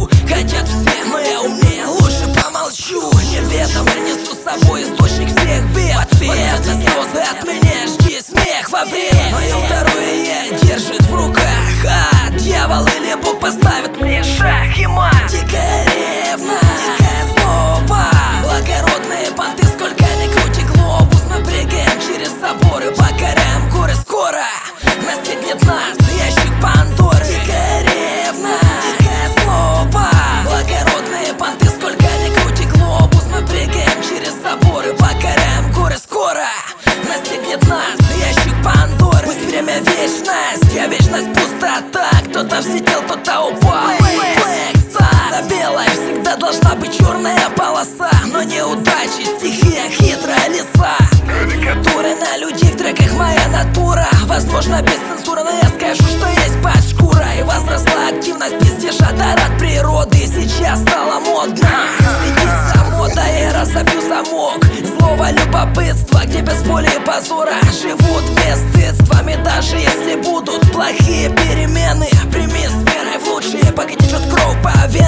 хочу. Хотят все, но я умнее, лучше помолчу. Неведомо несу с собой источник всех бед. Вместо слезы от меня жди смех во время. Мое второе я держит в руках. А дьявол или Бог поставит мне шах и мат. Дикая ревность, дикая злоба, благородные понты, сколько ни крути глобус. Напрягаем через соборы, покоряем горы. Скоро настигнет нас ящик Пандоры. Дикая ревность, дикая злоба, благородные понты, сколько ни крути глобус. Напрягаем через соборы, покоряем горы. Скоро настигнет нас ящик Пандоры. Пусть время вечность, я вечность пустота. Кто-то взлетел, кто-то упал. Black Star. На белой всегда должна быть черная полоса. Но неудачи, стихия, хитрая лиса. Карикатуры на людей в треках моя натура. Возможно без цензуры, но я скажу, что есть под шкурой. Возросла активность пиздежа, дар от природы. И сейчас стало модно следить за модой, я разобью замок злого любопытства, где без боли и позора живут бесстыдствами. Даже если будут плохие перемены, прими с верой в лучшее, пока течет кровь по венам.